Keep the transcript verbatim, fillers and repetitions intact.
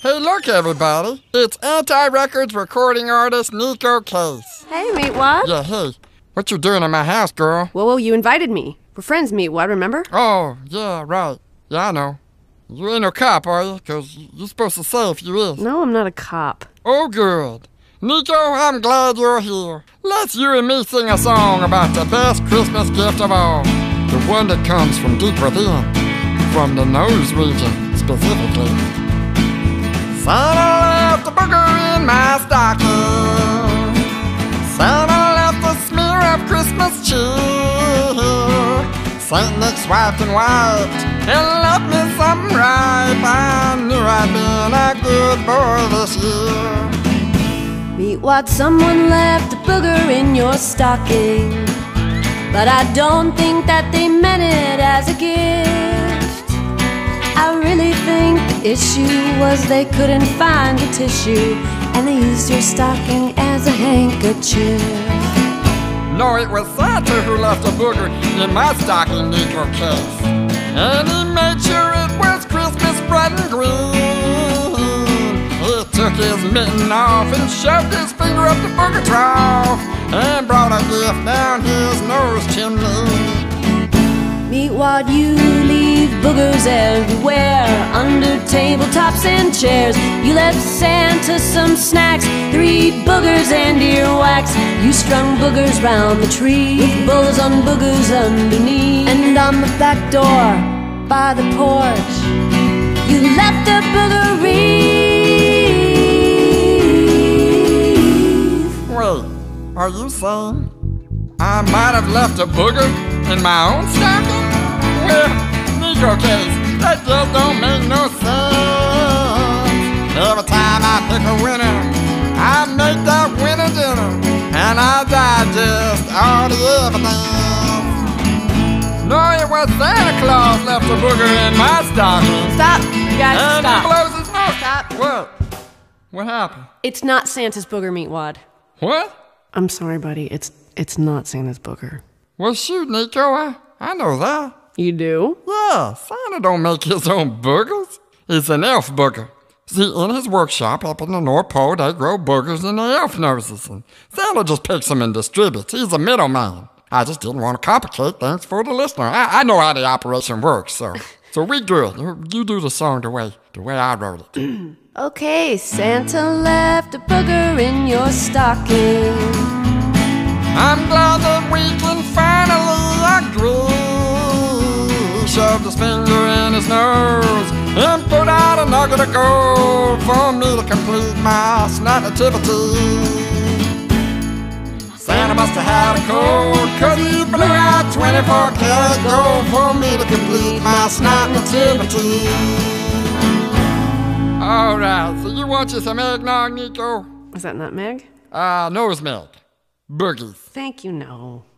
Hey, look, everybody. It's Anti-Records recording artist Neko Case. Hey, Meatwad. Yeah, hey. What you doing in my house, girl? Whoa, whoa, you invited me. We're friends, Meatwad, remember? Oh, yeah, right. Yeah, I know. You ain't no cop, are you? Because you're supposed to say if you is. No, I'm not a cop. Oh, good. Nico, I'm glad you're here. Let's you and me sing a song about the best Christmas gift of all. The one that comes from deep within. From the nose region, specifically. Santa left a booger in my stocking. Santa left a smear of Christmas cheer. Saint Nick's wiped and wiped and left me something ripe. I knew I'd been a good boy this year. Meatwad, someone left a booger in your stocking, but I don't think that they meant it as a gift. I really think the issue was they couldn't find the tissue, and they used your stocking as a handkerchief. No, it was Santa who left a booger in my stocking, Neko Case. And he made sure it was Christmas bright and green. He took his mitten off and shoved his finger up the booger trough and brought a gift down his nose chimney. Meatwad, you leave boogers everywhere, under tabletops and chairs. You left Santa some snacks, three boogers and earwax. You strung boogers round the tree, with bows on boogers underneath. And on the back door, by the porch, you left a booger wreath. Wait, are you saying I might have left a booger in my own stocking? Well, Neko Case, that just don't make no sense. Every time I pick a winner, I make that winner dinner, and I digest all the evidence. No, it was Santa Claus left a booger in my stocking. Stop, you guys, and stop. he blows his nose. Stop. What? What happened? It's not Santa's booger, Meatwad. What? I'm sorry, buddy. It's it's not Santa's booger. Well, shoot, Nico, I, I know that. You do? Yeah, Santa don't make his own boogers. He's an elf booger. See, in his workshop up in the North Pole, they grow boogers in the elf noses, and Santa just picks them and distributes. He's a middleman. I just didn't want to complicate things for the listener. I, I know how the operation works, so so we good. You, you do the song the way the way I wrote it. Okay, Santa left a booger in your stocking. I'm glad that we can finally agree. He shoved his finger in his nose and put out a nugget of gold for me to complete my snot nativity. Santa must have had a cold, 'cause he blew out twenty-four karat gold for me to complete my snot nativity. Alright, so you want you some eggnog, Nico? Is that nutmeg? Uh, nose milk. Boogies. Thank you, no.